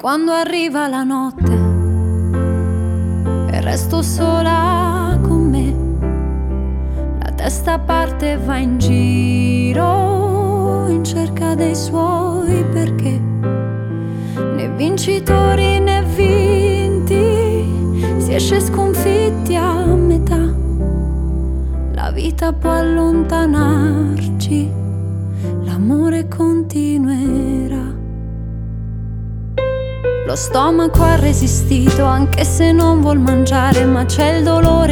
quando arriva la notte e resto sola con me, la testa parte e va in giro in cerca dei suoi perché, né vincitori né vinti, si esce sconfitti a metà. La vita può allontanarci, l'amore continuerà. Lo stomaco ha resistito anche se non vuol mangiare, ma c'è il dolore